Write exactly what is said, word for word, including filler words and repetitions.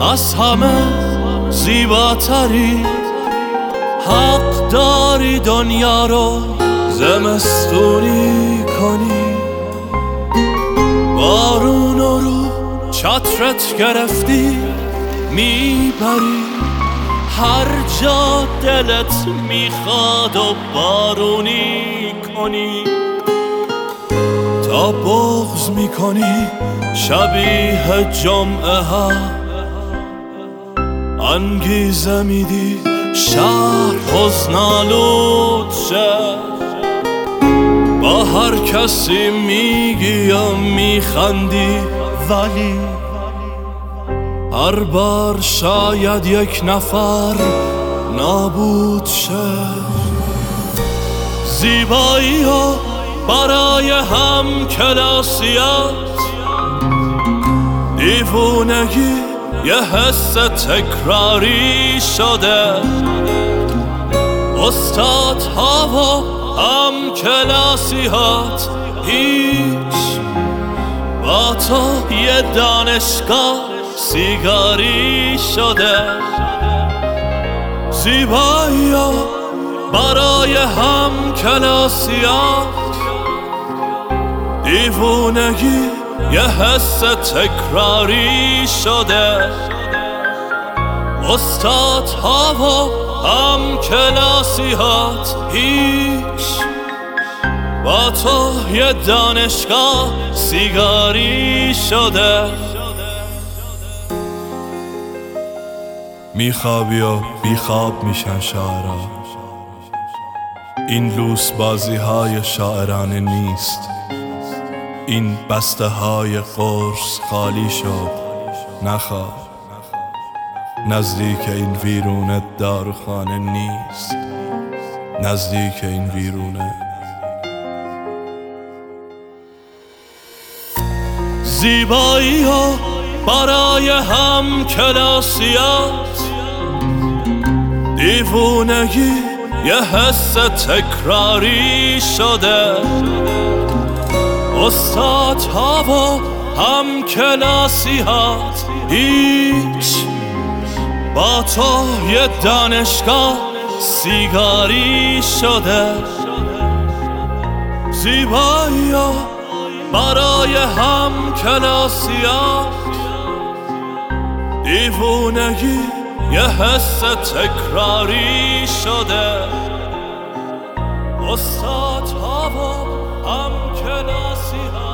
از همه زیباتری، حق داری دنیا رو زمستونی کنی. بارونو رو چترت گرفتی میبری، هر جا دلت میخواد و بارونی کنی. تا بغض میکنی شبیه جمعه ها، انگیزه میدی شهر حزن‌آلود شه. با هر کسی میگی یا میخندی، ولی هر بار شاید یک نفر نابود شه. زیبایی ها برای هم کلاسیات، دیوونگی یه حس تکراری شده. استاد ها و هم کلاسیات هیچ، با تو یه دانشگاه سیگاری شده. زیبایی ها برای هم کلاسیات، دیوونگی یه حس تکراری شده. استاد ها و هم کلاسیات هیچ، با تو یه دانشگاه سیگاری شده. میخوابی و بیخواب میشن شاعرها، این لوس بازی های شاعرانه نیست. این بسته های قرص خالی شد، نخواب. نزدیک این ویرونه داروخانه نیست، نزدیک این ویرونه. زیبایی ها برای هم کلاسیات، دیوونگی یه حس تکراری شده. استاد ها و هم کلاسیات هیچ، با تو یه دانشگاه سیگاری شده. زیبایی ها برای هم کلاسیات، دیوونگی یه حس تکراری شده. استاد ها و هم کلاسیات